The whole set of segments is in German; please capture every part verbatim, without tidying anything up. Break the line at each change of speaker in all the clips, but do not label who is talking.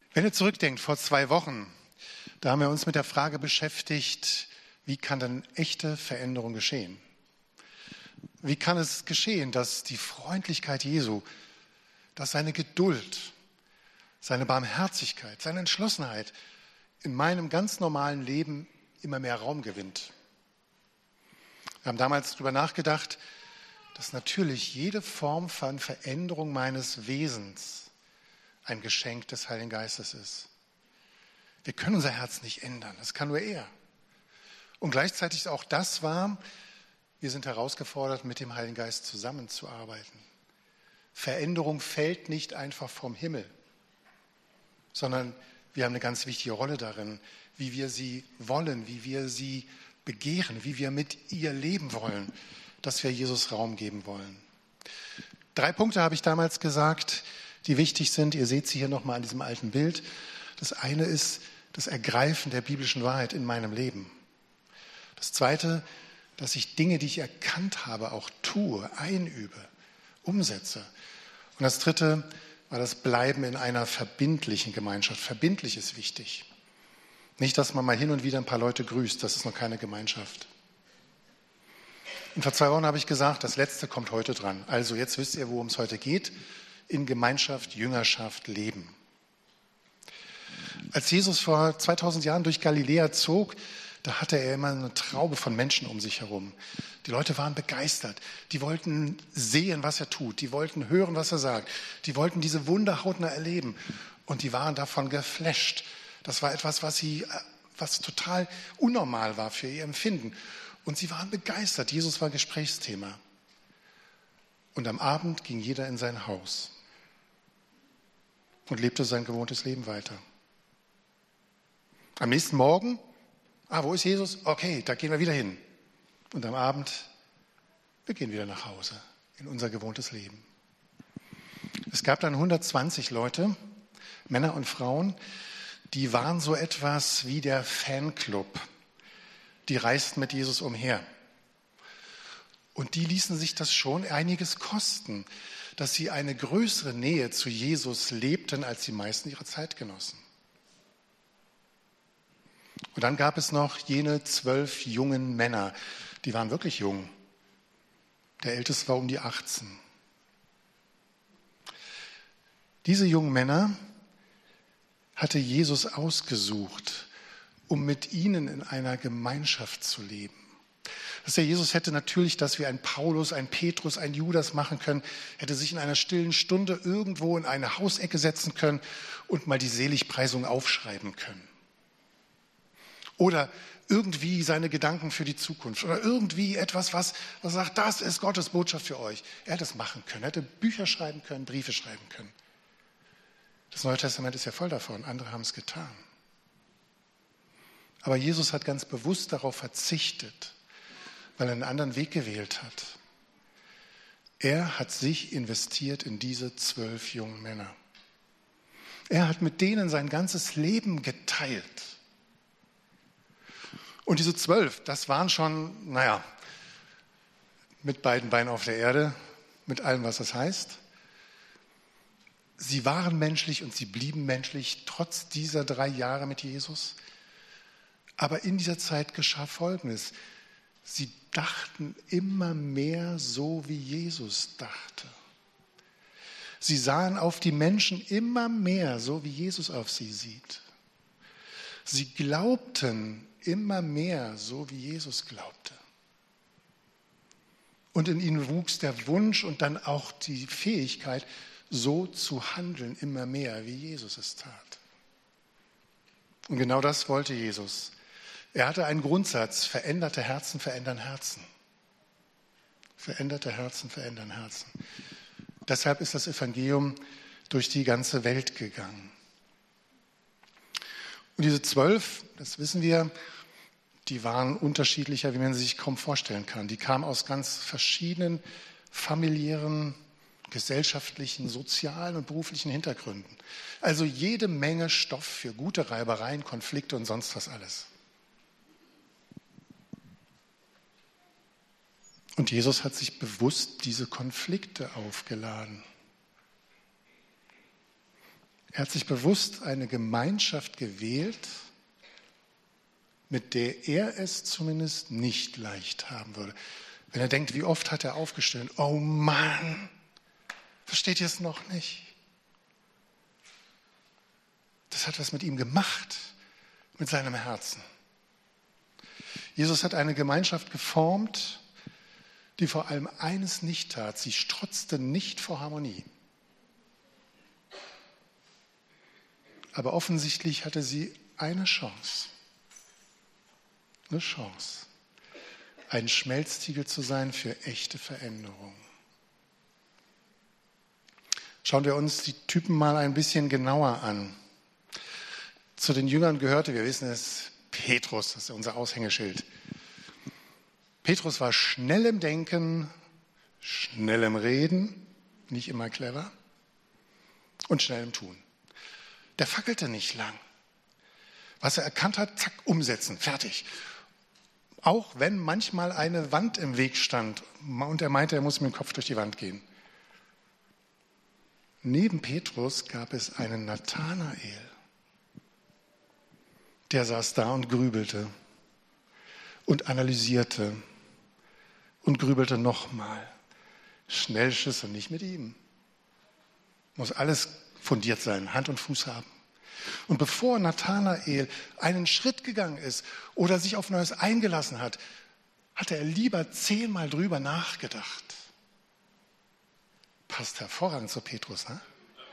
Wenn ihr zurückdenkt, vor zwei Wochen, da haben wir uns mit der Frage beschäftigt, wie kann denn echte Veränderung geschehen? Wie kann es geschehen, dass die Freundlichkeit Jesu, dass seine Geduld, seine Barmherzigkeit, seine Entschlossenheit in meinem ganz normalen Leben immer mehr Raum gewinnt? Wir haben damals darüber nachgedacht, dass natürlich jede Form von Veränderung meines Wesens ein Geschenk des Heiligen Geistes ist. Wir können unser Herz nicht ändern, das kann nur er. Und gleichzeitig auch das war, wir sind herausgefordert, mit dem Heiligen Geist zusammenzuarbeiten. Veränderung fällt nicht einfach vom Himmel, sondern wir haben eine ganz wichtige Rolle darin, wie wir sie wollen, wie wir sie begehren, wie wir mit ihr leben wollen, dass wir Jesus Raum geben wollen. Drei Punkte habe ich damals gesagt, die wichtig sind. Ihr seht sie hier nochmal an diesem alten Bild. Das eine ist das Ergreifen der biblischen Wahrheit in meinem Leben. Das zweite, dass ich Dinge, die ich erkannt habe, auch tue, einübe, umsetze. Und das dritte war das Bleiben in einer verbindlichen Gemeinschaft. Verbindlich ist wichtig. Nicht, dass man mal hin und wieder ein paar Leute grüßt, das ist noch keine Gemeinschaft. Und vor zwei Wochen habe ich gesagt, das Letzte kommt heute dran. Also jetzt wisst ihr, worum es heute geht. In Gemeinschaft, Jüngerschaft leben. Als Jesus vor zweitausend Jahren durch Galiläa zog, da hatte er immer eine Traube von Menschen um sich herum. Die Leute waren begeistert. Die wollten sehen, was er tut. Die wollten hören, was er sagt. Die wollten diese Wunder hautnah erleben. Und die waren davon geflasht. Das war etwas, was sie, was total unnormal war für ihr Empfinden. Und sie waren begeistert. Jesus war Gesprächsthema. Und am Abend ging jeder in sein Haus und lebte sein gewohntes Leben weiter. Am nächsten Morgen, ah, wo ist Jesus? Okay, da gehen wir wieder hin. Und am Abend, wir gehen wieder nach Hause in unser gewohntes Leben. Es gab dann hundertzwanzig Leute, Männer und Frauen, die waren so etwas wie der Fanclub. Die reisten mit Jesus umher. Und die ließen sich das schon einiges kosten, dass sie eine größere Nähe zu Jesus lebten als die meisten ihrer Zeitgenossen. Und dann gab es noch jene zwölf jungen Männer, die waren wirklich jung. Der Älteste war um die achtzehn. Diese jungen Männer hatte Jesus ausgesucht, um mit ihnen in einer Gemeinschaft zu leben. Dass der Jesus hätte natürlich, dass wir ein Paulus, ein Petrus, ein Judas machen können, hätte sich in einer stillen Stunde irgendwo in eine Hausecke setzen können und mal die Seligpreisung aufschreiben können. Oder irgendwie seine Gedanken für die Zukunft oder irgendwie etwas, was, was sagt, das ist Gottes Botschaft für euch. Er hätte es machen können, er hätte Bücher schreiben können, Briefe schreiben können. Das Neue Testament ist ja voll davon, andere haben es getan. Aber Jesus hat ganz bewusst darauf verzichtet, weil er einen anderen Weg gewählt hat. Er hat sich investiert in diese zwölf jungen Männer. Er hat mit denen sein ganzes Leben geteilt. Und diese zwölf, das waren schon, naja, mit beiden Beinen auf der Erde, mit allem, was das heißt. Sie waren menschlich und sie blieben menschlich, trotz dieser drei Jahre mit Jesus. Aber in dieser Zeit geschah Folgendes. Sie dachten immer mehr so, wie Jesus dachte. Sie sahen auf die Menschen immer mehr so, wie Jesus auf sie sieht. Sie glaubten immer mehr so, wie Jesus glaubte. Und in ihnen wuchs der Wunsch und dann auch die Fähigkeit, so zu handeln, immer mehr, wie Jesus es tat. Und genau das wollte Jesus. Er hatte einen Grundsatz, veränderte Herzen verändern Herzen. Veränderte Herzen verändern Herzen. Deshalb ist das Evangelium durch die ganze Welt gegangen. Und diese zwölf, das wissen wir, die waren unterschiedlicher, wie man sie sich kaum vorstellen kann. Die kamen aus ganz verschiedenen familiären, gesellschaftlichen, sozialen und beruflichen Hintergründen. Also jede Menge Stoff für gute Reibereien, Konflikte und sonst was alles. Und Jesus hat sich bewusst diese Konflikte aufgeladen. Er hat sich bewusst eine Gemeinschaft gewählt, mit der er es zumindest nicht leicht haben würde. Wenn er denkt, wie oft hat er aufgestellt, oh Mann, versteht ihr es noch nicht? Das hat was mit ihm gemacht, mit seinem Herzen. Jesus hat eine Gemeinschaft geformt, die vor allem eines nicht tat. Sie strotzte nicht vor Harmonie. Aber offensichtlich hatte sie eine Chance. Eine Chance. Ein Schmelztiegel zu sein für echte Veränderung. Schauen wir uns die Typen mal ein bisschen genauer an. Zu den Jüngern gehörte, wir wissen es, Petrus, das ist unser Aushängeschild. Petrus war schnell im Denken, schnell im Reden, nicht immer clever, und schnell im Tun. Der fackelte nicht lang. Was er erkannt hat, zack, umsetzen, fertig. Auch wenn manchmal eine Wand im Weg stand und er meinte, er muss mit dem Kopf durch die Wand gehen. Neben Petrus gab es einen Nathanael. Der saß da und grübelte und analysierte und grübelte nochmal. Schnellschüsse, nicht mit ihm. Muss alles fundiert sein, Hand und Fuß haben. Und bevor Nathanael einen Schritt gegangen ist oder sich auf Neues eingelassen hat, hatte er lieber zehnmal drüber nachgedacht. Passt hervorragend zu Petrus, ne?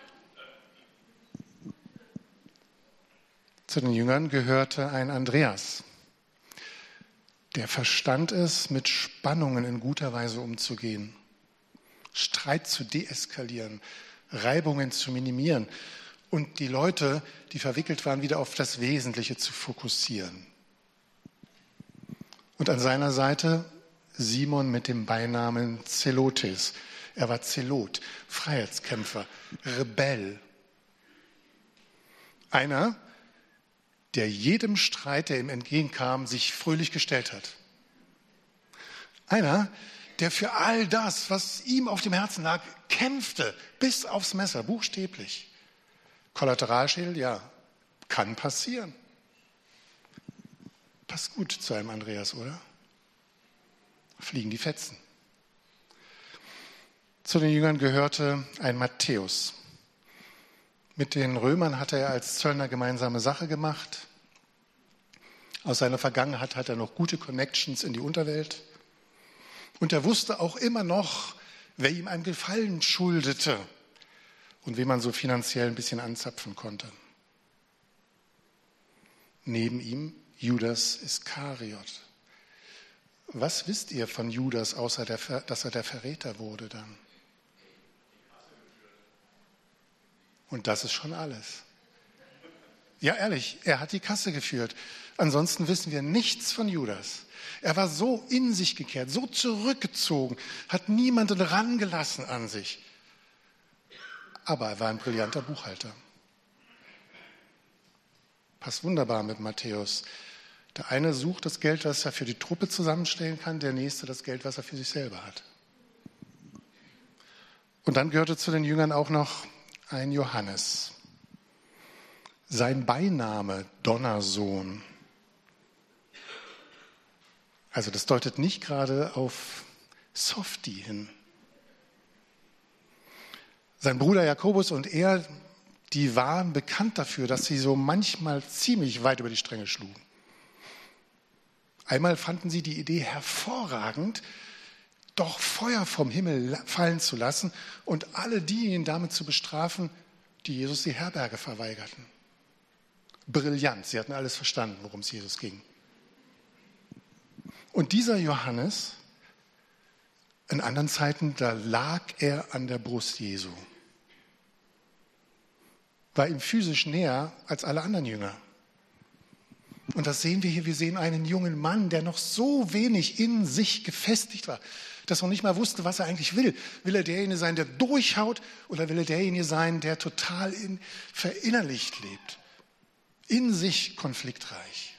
Zu den Jüngern gehörte ein Andreas. Der verstand es, mit Spannungen in guter Weise umzugehen, Streit zu deeskalieren, Reibungen zu minimieren und die Leute, die verwickelt waren, wieder auf das Wesentliche zu fokussieren. Und an seiner Seite Simon mit dem Beinamen Zelotes. Er war Zelot, Freiheitskämpfer, Rebell. Einer, der jedem Streit, der ihm entgegenkam, sich fröhlich gestellt hat. Einer, der für all das, was ihm auf dem Herzen lag, kämpfte, bis aufs Messer, buchstäblich. Kollateralschädel, ja, kann passieren. Passt gut zu einem Andreas, oder? Fliegen die Fetzen. Zu den Jüngern gehörte ein Matthäus. Mit den Römern hatte er als Zöllner gemeinsame Sache gemacht. Aus seiner Vergangenheit hat er noch gute Connections in die Unterwelt. Und er wusste auch immer noch, wer ihm einen Gefallen schuldete und wen man so finanziell ein bisschen anzapfen konnte. Neben ihm Judas Iskariot. Was wisst ihr von Judas, außer der, dass er der Verräter wurde dann? Und das ist schon alles. Ja, ehrlich, er hat die Kasse geführt. Ansonsten wissen wir nichts von Judas. Er war so in sich gekehrt, so zurückgezogen, hat niemanden rangelassen an sich. Aber er war ein brillanter Buchhalter. Passt wunderbar mit Matthäus. Der eine sucht das Geld, was er für die Truppe zusammenstellen kann, der nächste das Geld, was er für sich selber hat. Und dann gehörte zu den Jüngern auch noch ein Johannes. Sein Beiname Donnersohn. Also das deutet nicht gerade auf Softie hin. Sein Bruder Jakobus und er, die waren bekannt dafür, dass sie so manchmal ziemlich weit über die Stränge schlugen. Einmal fanden sie die Idee hervorragend, doch Feuer vom Himmel fallen zu lassen und alle diejenigen damit zu bestrafen, die Jesus die Herberge verweigerten. Brillant, sie hatten alles verstanden, worum es Jesus ging. Und dieser Johannes, in anderen Zeiten, da lag er an der Brust Jesu. War ihm physisch näher als alle anderen Jünger. Und das sehen wir hier, wir sehen einen jungen Mann, der noch so wenig in sich gefestigt war, dass er noch nicht mal wusste, was er eigentlich will. Will er derjenige sein, der durchhaut, oder will er derjenige sein, der total in, verinnerlicht lebt? In sich konfliktreich.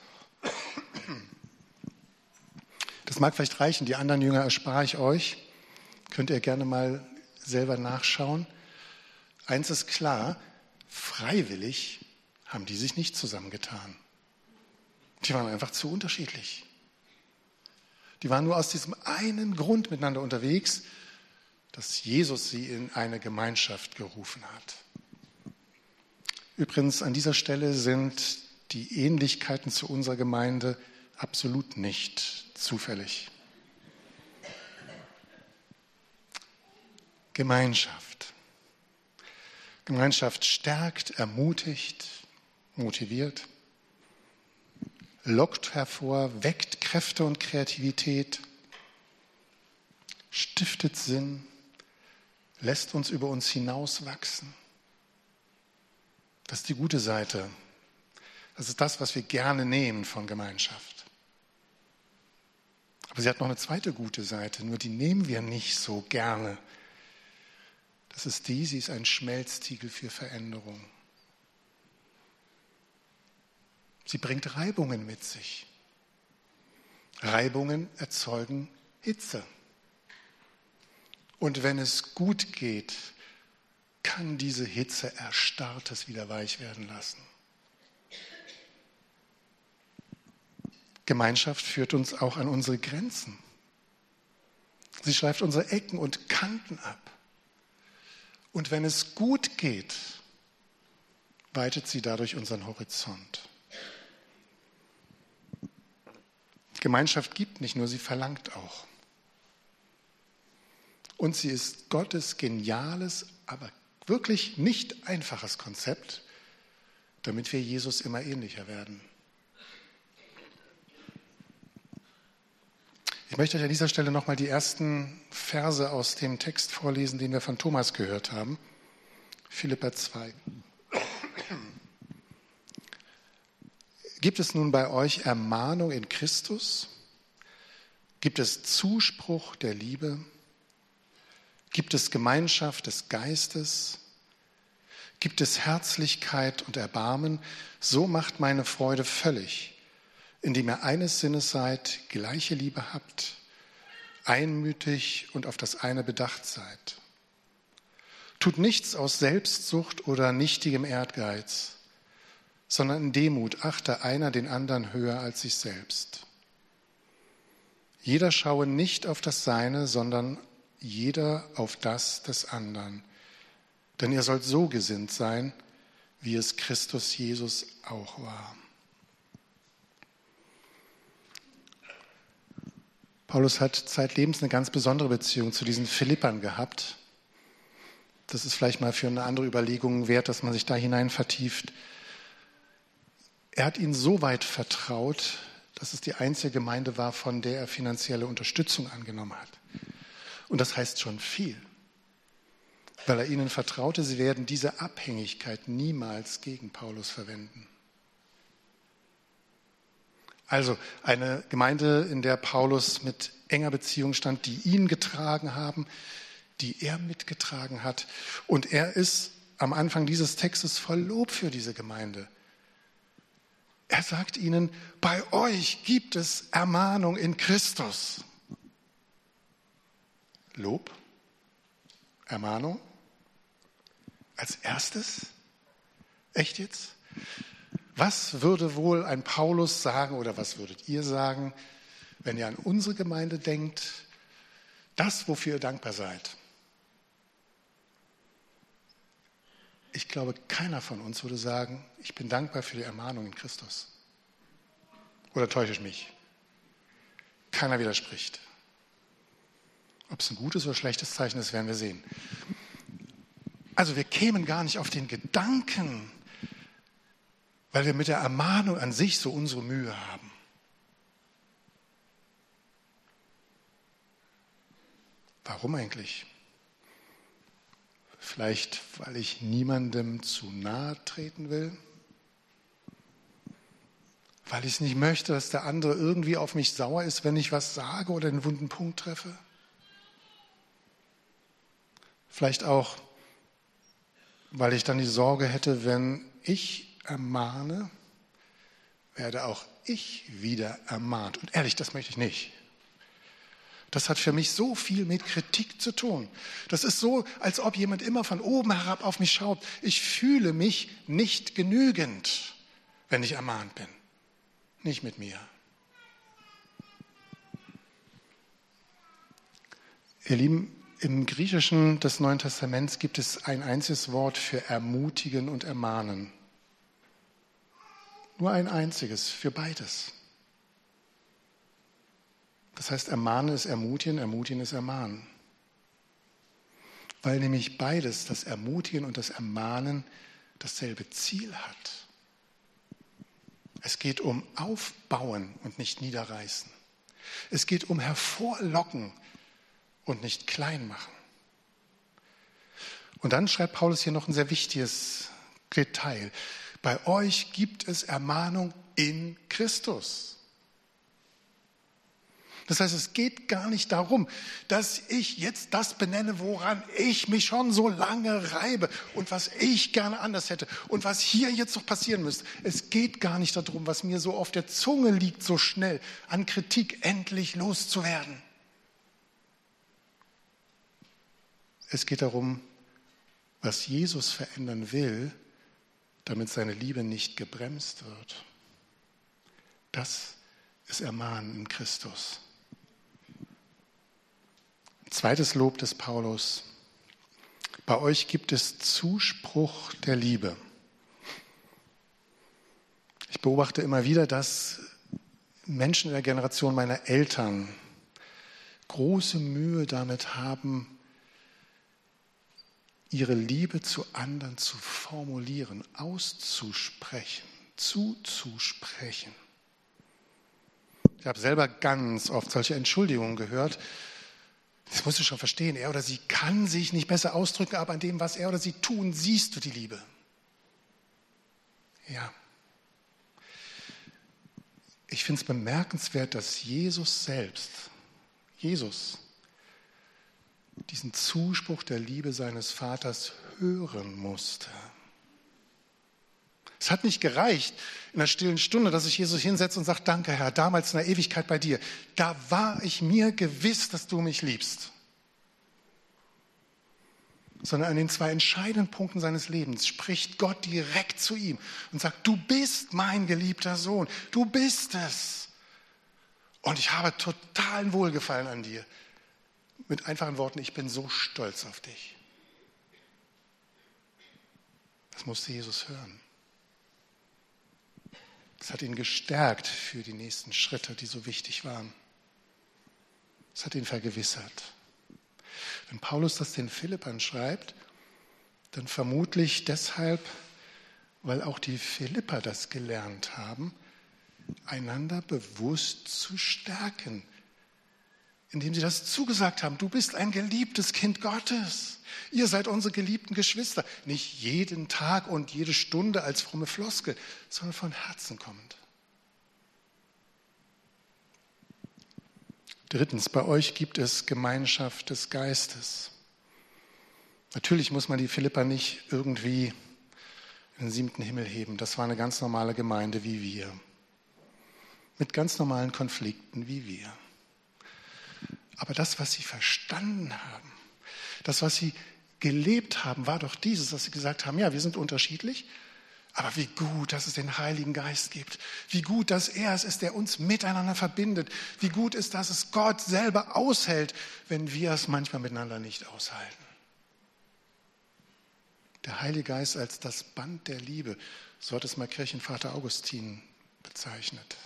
Das mag vielleicht reichen, die anderen Jünger erspare ich euch. Könnt ihr gerne mal selber nachschauen. Eins ist klar, freiwillig haben die sich nicht zusammengetan. Die waren einfach zu unterschiedlich. Die waren nur aus diesem einen Grund miteinander unterwegs, dass Jesus sie in eine Gemeinschaft gerufen hat. Übrigens, an dieser Stelle sind die Ähnlichkeiten zu unserer Gemeinde absolut nicht zufällig. Gemeinschaft. Gemeinschaft stärkt, ermutigt, motiviert, lockt hervor, weckt Kräfte und Kreativität, stiftet Sinn, lässt uns über uns hinauswachsen. Das ist die gute Seite. Das ist das, was wir gerne nehmen von Gemeinschaft. Aber sie hat noch eine zweite gute Seite, nur die nehmen wir nicht so gerne. Das ist die, sie ist ein Schmelztiegel für Veränderung. Sie bringt Reibungen mit sich. Reibungen erzeugen Hitze. Und wenn es gut geht, kann diese Hitze Erstarrtes wieder weich werden lassen. Gemeinschaft führt uns auch an unsere Grenzen. Sie schleift unsere Ecken und Kanten ab. Und wenn es gut geht, weitet sie dadurch unseren Horizont. Gemeinschaft gibt nicht nur, sie verlangt auch. Und sie ist Gottes geniales, aber wirklich nicht einfaches Konzept, damit wir Jesus immer ähnlicher werden. Ich möchte euch an dieser Stelle nochmal die ersten Verse aus dem Text vorlesen, den wir von Thomas gehört haben. Philipper zwei. Gibt es nun bei euch Ermahnung in Christus? Gibt es Zuspruch der Liebe? Gibt es Gemeinschaft des Geistes? Gibt es Herzlichkeit und Erbarmen? So macht meine Freude völlig, indem ihr eines Sinnes seid, gleiche Liebe habt, einmütig und auf das eine bedacht seid. Tut nichts aus Selbstsucht oder nichtigem Ehrgeiz, sondern in Demut achte einer den anderen höher als sich selbst. Jeder schaue nicht auf das Seine, sondern jeder auf das des anderen. Denn ihr sollt so gesinnt sein, wie es Christus Jesus auch war. Paulus hat zeitlebens eine ganz besondere Beziehung zu diesen Philippern gehabt. Das ist vielleicht mal für eine andere Überlegung wert, dass man sich da hinein vertieft. Er hat ihnen so weit vertraut, dass es die einzige Gemeinde war, von der er finanzielle Unterstützung angenommen hat. Und das heißt schon viel, weil er ihnen vertraute, sie werden diese Abhängigkeit niemals gegen Paulus verwenden. Also eine Gemeinde, in der Paulus mit enger Beziehung stand, die ihn getragen haben, die er mitgetragen hat. Und er ist am Anfang dieses Textes voll Lob für diese Gemeinde. Er sagt ihnen, bei euch gibt es Ermahnung in Christus. Lob, Ermahnung, als erstes? Echt jetzt? Was würde wohl ein Paulus sagen oder was würdet ihr sagen, wenn ihr an unsere Gemeinde denkt, das, wofür ihr dankbar seid? Ich glaube, keiner von uns würde sagen, ich bin dankbar für die Ermahnung in Christus. Oder täusche ich mich? Keiner widerspricht. Ob es ein gutes oder schlechtes Zeichen ist, werden wir sehen. Also wir kämen gar nicht auf den Gedanken, weil wir mit der Ermahnung an sich so unsere Mühe haben. Warum eigentlich? Vielleicht, weil ich niemandem zu nahe treten will? Weil ich es nicht möchte, dass der andere irgendwie auf mich sauer ist, wenn ich was sage oder einen wunden Punkt treffe? Vielleicht auch, weil ich dann die Sorge hätte, wenn ich ermahne, werde auch ich wieder ermahnt. Und ehrlich, das möchte ich nicht. Das hat für mich so viel mit Kritik zu tun. Das ist so, als ob jemand immer von oben herab auf mich schaut. Ich fühle mich nicht genügend, wenn ich ermahnt bin. Nicht mit mir. Ihr Lieben, im Griechischen des Neuen Testaments gibt es ein einziges Wort für ermutigen und ermahnen. Nur ein einziges für beides. Das heißt, ermahnen ist ermutigen, ermutigen ist ermahnen. Weil nämlich beides, das Ermutigen und das Ermahnen, dasselbe Ziel hat. Es geht um Aufbauen und nicht Niederreißen. Es geht um Hervorlocken und nicht klein machen. Und dann schreibt Paulus hier noch ein sehr wichtiges Detail. Bei euch gibt es Ermahnung in Christus. Das heißt, es geht gar nicht darum, dass ich jetzt das benenne, woran ich mich schon so lange reibe und was ich gerne anders hätte und was hier jetzt noch passieren müsste. Es geht gar nicht darum, was mir so auf der Zunge liegt, so schnell an Kritik endlich loszuwerden. Es geht darum, was Jesus verändern will, damit seine Liebe nicht gebremst wird. Das ist Ermahnen in Christus. Ein zweites Lob des Paulus. Bei euch gibt es Zuspruch der Liebe. Ich beobachte immer wieder, dass Menschen in der Generation meiner Eltern große Mühe damit haben, ihre Liebe zu anderen zu formulieren, auszusprechen, zuzusprechen. Ich habe selber ganz oft solche Entschuldigungen gehört. Das musst du schon verstehen, er oder sie kann sich nicht besser ausdrücken, aber an dem, was er oder sie tun, siehst du die Liebe. Ja. Ich finde es bemerkenswert, dass Jesus selbst, Jesus, diesen Zuspruch der Liebe seines Vaters hören musste. Es hat nicht gereicht in der stillen Stunde, dass sich Jesus hinsetzt und sagt, danke Herr, damals in der Ewigkeit bei dir, da war ich mir gewiss, dass du mich liebst. Sondern an den zwei entscheidenden Punkten seines Lebens spricht Gott direkt zu ihm und sagt, du bist mein geliebter Sohn, du bist es. Und ich habe totalen Wohlgefallen an dir. Mit einfachen Worten, ich bin so stolz auf dich. Das musste Jesus hören. Das hat ihn gestärkt für die nächsten Schritte, die so wichtig waren. Das hat ihn vergewissert. Wenn Paulus das den Philippern schreibt, dann vermutlich deshalb, weil auch die Philipper das gelernt haben, einander bewusst zu stärken, indem sie das zugesagt haben, du bist ein geliebtes Kind Gottes. Ihr seid unsere geliebten Geschwister. Nicht jeden Tag und jede Stunde als fromme Floskel, sondern von Herzen kommend. Drittens, bei euch gibt es Gemeinschaft des Geistes. Natürlich muss man die Philipper nicht irgendwie in den siebten Himmel heben. Das war eine ganz normale Gemeinde wie wir. Mit ganz normalen Konflikten wie wir. Aber das, was sie verstanden haben, das, was sie gelebt haben, war doch dieses, dass sie gesagt haben, ja, wir sind unterschiedlich, aber wie gut, dass es den Heiligen Geist gibt. Wie gut, dass er es ist, der uns miteinander verbindet. Wie gut ist, dass es Gott selber aushält, wenn wir es manchmal miteinander nicht aushalten. Der Heilige Geist als das Band der Liebe, so hat es mal Kirchenvater Augustin bezeichnet.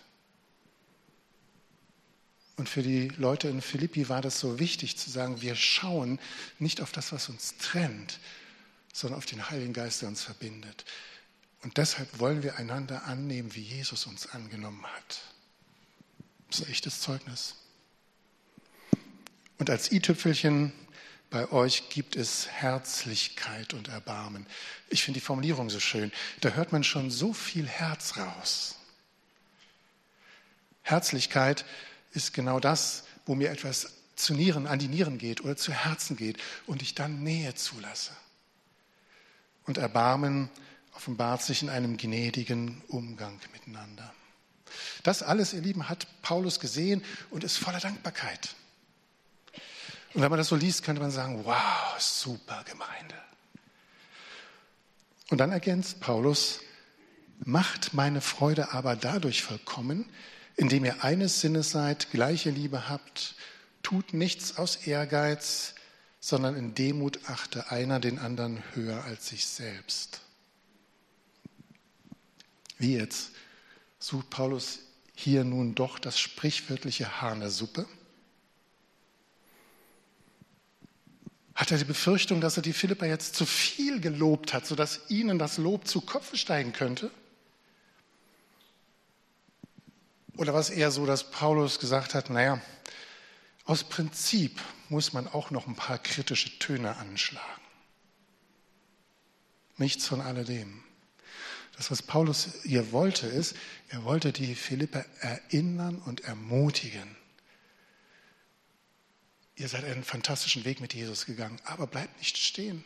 Und für die Leute in Philippi war das so wichtig zu sagen, wir schauen nicht auf das, was uns trennt, sondern auf den Heiligen Geist, der uns verbindet. Und deshalb wollen wir einander annehmen, wie Jesus uns angenommen hat. Das ist ein echtes Zeugnis. Und als i-Tüpfelchen, bei euch gibt es Herzlichkeit und Erbarmen. Ich finde die Formulierung so schön. Da hört man schon so viel Herz raus. Herzlichkeit ist genau das, wo mir etwas zu Nieren, an die Nieren geht oder zu Herzen geht und ich dann Nähe zulasse. Und Erbarmen offenbart sich in einem gnädigen Umgang miteinander. Das alles, ihr Lieben, hat Paulus gesehen und ist voller Dankbarkeit. Und wenn man das so liest, könnte man sagen, wow, super Gemeinde. Und dann ergänzt Paulus, macht meine Freude aber dadurch vollkommen, indem ihr eines Sinnes seid, gleiche Liebe habt, tut nichts aus Ehrgeiz, sondern in Demut achte einer den anderen höher als sich selbst. Wie jetzt? Sucht Paulus hier nun doch das sprichwörtliche Haar in der Suppe? Hat er die Befürchtung, dass er die Philipper jetzt zu viel gelobt hat, sodass ihnen das Lob zu Kopfe steigen könnte? Oder war es eher so, dass Paulus gesagt hat, naja, aus Prinzip muss man auch noch ein paar kritische Töne anschlagen. Nichts von alledem. Das, was Paulus hier wollte, ist, er wollte die Philipper erinnern und ermutigen. Ihr seid einen fantastischen Weg mit Jesus gegangen, aber bleibt nicht stehen.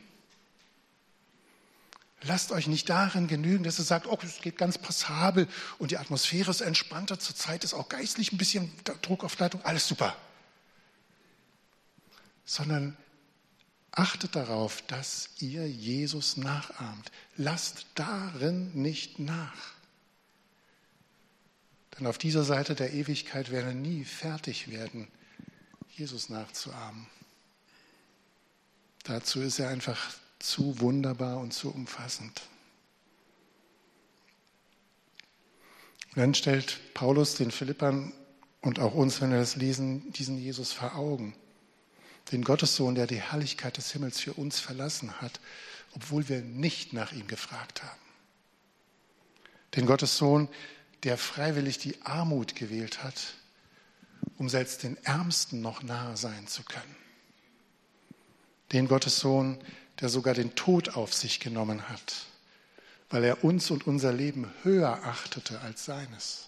Lasst euch nicht darin genügen, dass ihr sagt, oh, es geht ganz passabel und die Atmosphäre ist entspannter. Zurzeit ist auch geistlich ein bisschen Druck auf Leitung, alles super. Sondern achtet darauf, dass ihr Jesus nachahmt. Lasst darin nicht nach. Denn auf dieser Seite der Ewigkeit werden wir nie fertig werden, Jesus nachzuahmen. Dazu ist er einfach zu wunderbar und zu umfassend. Und dann stellt Paulus den Philippern und auch uns, wenn wir das lesen, diesen Jesus vor Augen. Den Gottessohn, der die Herrlichkeit des Himmels für uns verlassen hat, obwohl wir nicht nach ihm gefragt haben. Den Gottessohn, der freiwillig die Armut gewählt hat, um selbst den Ärmsten noch nahe sein zu können. Den Gottessohn, der sogar den Tod auf sich genommen hat, weil er uns und unser Leben höher achtete als seines.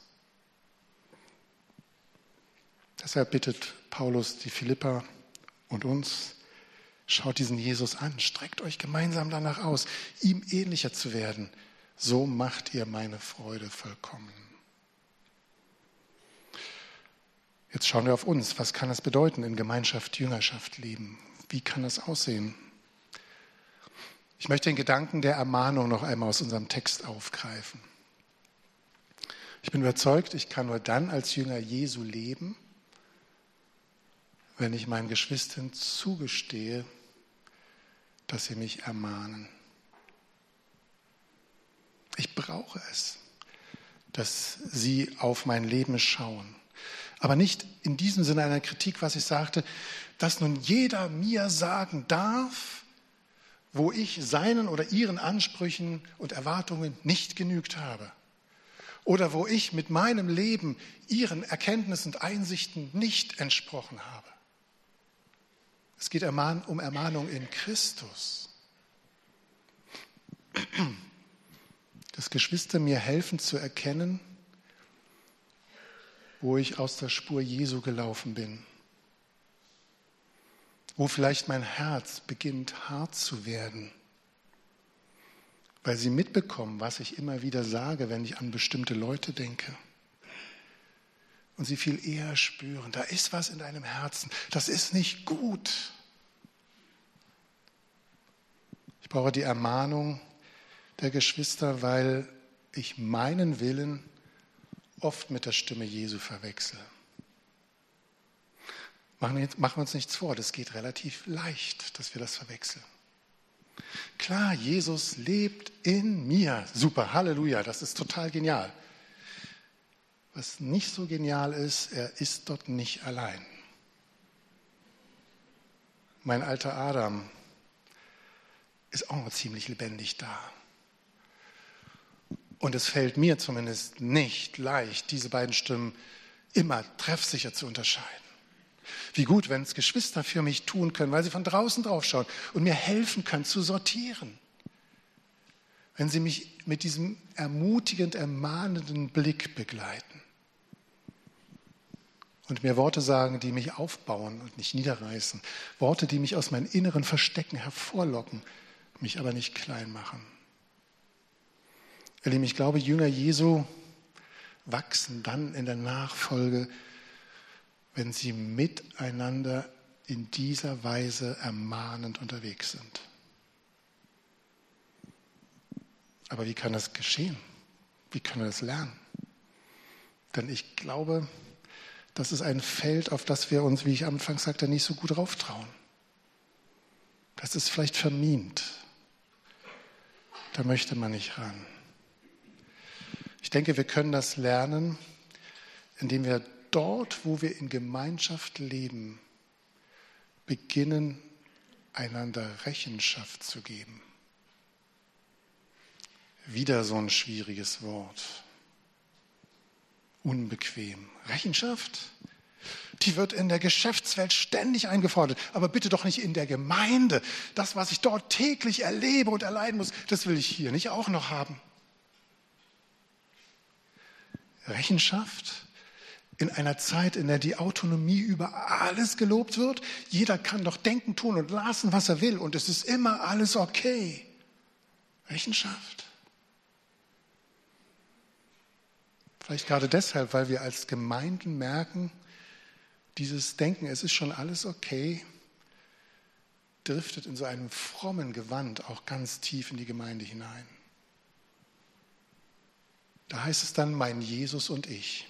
Deshalb bittet Paulus die Philipper und uns, schaut diesen Jesus an, streckt euch gemeinsam danach aus, ihm ähnlicher zu werden. So macht ihr meine Freude vollkommen. Jetzt schauen wir auf uns. Was kann es bedeuten, in Gemeinschaft, Jüngerschaft leben? Wie kann das aussehen? Ich möchte den Gedanken der Ermahnung noch einmal aus unserem Text aufgreifen. Ich bin überzeugt, ich kann nur dann als Jünger Jesu leben, wenn ich meinen Geschwistern zugestehe, dass sie mich ermahnen. Ich brauche es, dass sie auf mein Leben schauen. Aber nicht in diesem Sinne einer Kritik, was ich sagte, dass nun jeder mir sagen darf, wo ich seinen oder ihren Ansprüchen und Erwartungen nicht genügt habe. Oder wo ich mit meinem Leben ihren Erkenntnissen und Einsichten nicht entsprochen habe. Es geht um Ermahnung in Christus. Dass Geschwister mir helfen zu erkennen, wo ich aus der Spur Jesu gelaufen bin. Wo vielleicht mein Herz beginnt hart zu werden, weil sie mitbekommen, was ich immer wieder sage, wenn ich an bestimmte Leute denke. Und sie viel eher spüren, da ist was in deinem Herzen, das ist nicht gut. Ich brauche die Ermahnung der Geschwister, weil ich meinen Willen oft mit der Stimme Jesu verwechsel. Machen wir uns nichts vor, das geht relativ leicht, dass wir das verwechseln. Klar, Jesus lebt in mir. Super, Halleluja, das ist total genial. Was nicht so genial ist, er ist dort nicht allein. Mein alter Adam ist auch noch ziemlich lebendig da. Und es fällt mir zumindest nicht leicht, diese beiden Stimmen immer treffsicher zu unterscheiden. Wie gut, wenn es Geschwister für mich tun können, weil sie von draußen drauf schauen und mir helfen können zu sortieren. Wenn sie mich mit diesem ermutigend ermahnenden Blick begleiten und mir Worte sagen, die mich aufbauen und nicht niederreißen. Worte, die mich aus meinen inneren Verstecken hervorlocken, mich aber nicht klein machen. Ihr Lieben, ich glaube, Jünger Jesu wachsen dann in der Nachfolge, wenn sie miteinander in dieser Weise ermahnend unterwegs sind. Aber wie kann das geschehen? Wie können wir das lernen? Denn ich glaube, das ist ein Feld, auf das wir uns, wie ich am Anfang sagte, nicht so gut rauftrauen. Das ist vielleicht vermint. Da möchte man nicht ran. Ich denke, wir können das lernen, indem wir dort, wo wir in Gemeinschaft leben, beginnen, einander Rechenschaft zu geben. Wieder so ein schwieriges Wort. Unbequem. Rechenschaft? Die wird in der Geschäftswelt ständig eingefordert, aber bitte doch nicht in der Gemeinde. Das, was ich dort täglich erlebe und erleiden muss, das will ich hier nicht auch noch haben. Rechenschaft? In einer Zeit, in der die Autonomie über alles gelobt wird. Jeder kann doch denken, tun und lassen, was er will und es ist immer alles okay. Rechenschaft? Vielleicht gerade deshalb, weil wir als Gemeinden merken, dieses Denken, es ist schon alles okay, driftet in so einem frommen Gewand auch ganz tief in die Gemeinde hinein. Da heißt es dann, mein Jesus und ich.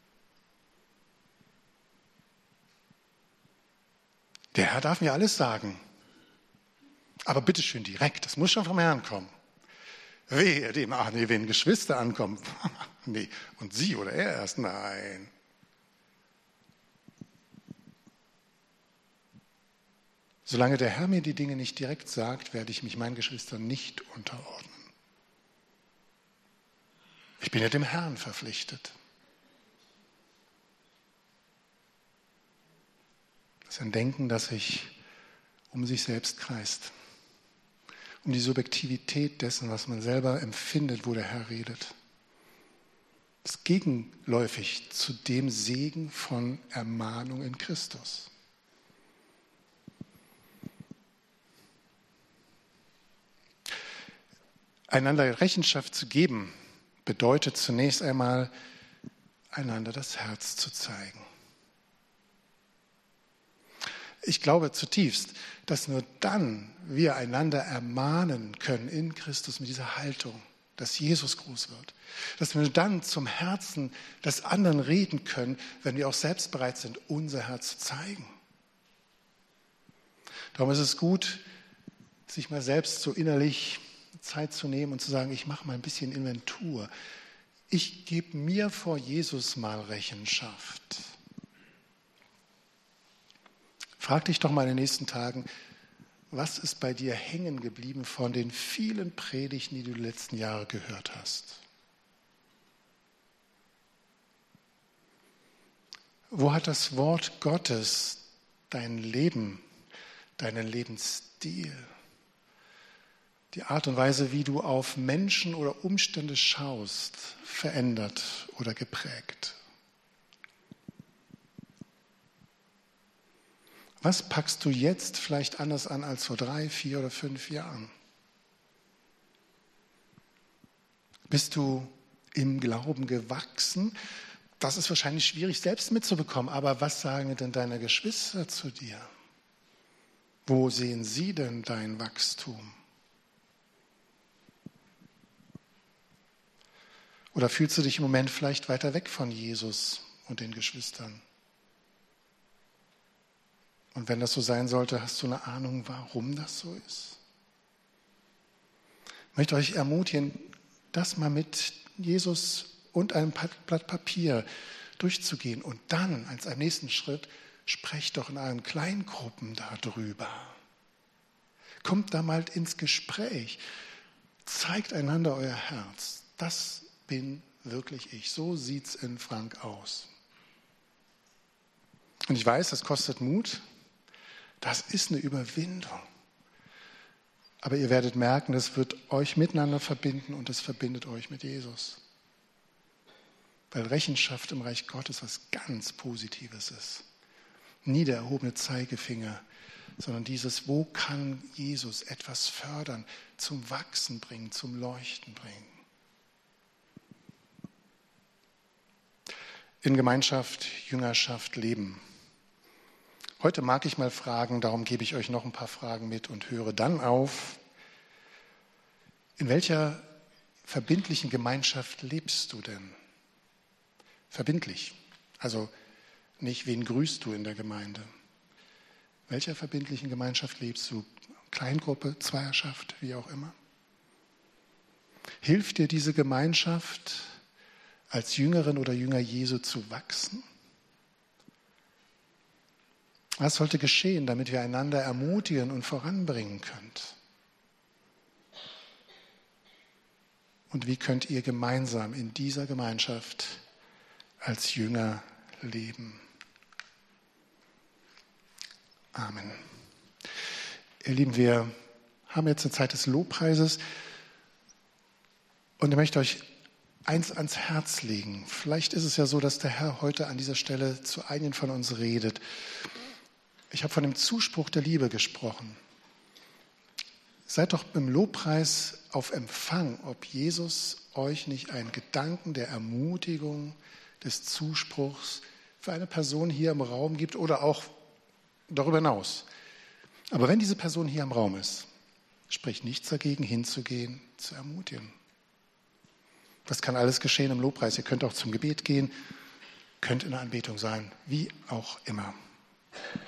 Der Herr darf mir alles sagen, aber bitteschön direkt, das muss schon vom Herrn kommen. Wehe dem, ach nee, wenn Geschwister ankommen, nee, und sie oder er erst, nein. Solange der Herr mir die Dinge nicht direkt sagt, werde ich mich meinen Geschwistern nicht unterordnen. Ich bin ja dem Herrn verpflichtet. Das ist ein Denken, das sich um sich selbst kreist. Um die Subjektivität dessen, was man selber empfindet, wo der Herr redet. Das ist gegenläufig zu dem Segen von Ermahnung in Christus. Einander Rechenschaft zu geben, bedeutet zunächst einmal, einander das Herz zu zeigen. Ich glaube zutiefst, dass nur dann wir einander ermahnen können in Christus mit dieser Haltung, dass Jesus groß wird. Dass wir dann zum Herzen des anderen reden können, wenn wir auch selbst bereit sind, unser Herz zu zeigen. Darum ist es gut, sich mal selbst so innerlich Zeit zu nehmen und zu sagen, ich mache mal ein bisschen Inventur. Ich gebe mir vor Jesus mal Rechenschaft. Frag dich doch mal in den nächsten Tagen, was ist bei dir hängen geblieben von den vielen Predigten, die du die letzten Jahre gehört hast? Wo hat das Wort Gottes dein Leben, deinen Lebensstil, die Art und Weise, wie du auf Menschen oder Umstände schaust, verändert oder geprägt? Was packst du jetzt vielleicht anders an als vor drei, vier oder fünf Jahren? Bist du im Glauben gewachsen? Das ist wahrscheinlich schwierig selbst mitzubekommen, aber was sagen denn deine Geschwister zu dir? Wo sehen sie denn dein Wachstum? Oder fühlst du dich im Moment vielleicht weiter weg von Jesus und den Geschwistern? Und wenn das so sein sollte, hast du eine Ahnung, warum das so ist? Ich möchte euch ermutigen, das mal mit Jesus und einem Blatt Papier durchzugehen. Und dann, als einen nächsten Schritt, sprecht doch in euren Kleingruppen darüber. Kommt da mal ins Gespräch. Zeigt einander euer Herz. Das bin wirklich ich. So sieht's in Frank aus. Und ich weiß, das kostet Mut. Das ist eine Überwindung. Aber ihr werdet merken, das wird euch miteinander verbinden und es verbindet euch mit Jesus. Weil Rechenschaft im Reich Gottes was ganz Positives ist. Nie der erhobene Zeigefinger, sondern dieses, wo kann Jesus etwas fördern, zum Wachsen bringen, zum Leuchten bringen. In Gemeinschaft, Jüngerschaft leben. Heute mag ich mal fragen, darum gebe ich euch noch ein paar Fragen mit und höre dann auf. In welcher verbindlichen Gemeinschaft lebst du denn? Verbindlich. Also nicht, wen grüßt du in der Gemeinde? Welcher verbindlichen Gemeinschaft lebst du? Kleingruppe, Zweierschaft, wie auch immer? Hilft dir diese Gemeinschaft, als Jüngerin oder Jünger Jesu zu wachsen? Was sollte geschehen, damit wir einander ermutigen und voranbringen können? Und wie könnt ihr gemeinsam in dieser Gemeinschaft als Jünger leben? Amen. Ihr Lieben, wir haben jetzt eine Zeit des Lobpreises und ich möchte euch eins ans Herz legen. Vielleicht ist es ja so, dass der Herr heute an dieser Stelle zu einigen von uns redet. Ich habe von dem Zuspruch der Liebe gesprochen. Seid doch im Lobpreis auf Empfang, ob Jesus euch nicht einen Gedanken der Ermutigung, des Zuspruchs für eine Person hier im Raum gibt oder auch darüber hinaus. Aber wenn diese Person hier im Raum ist, spricht nichts dagegen, hinzugehen, zu ermutigen. Das kann alles geschehen im Lobpreis. Ihr könnt auch zum Gebet gehen, könnt in der Anbetung sein, wie auch immer.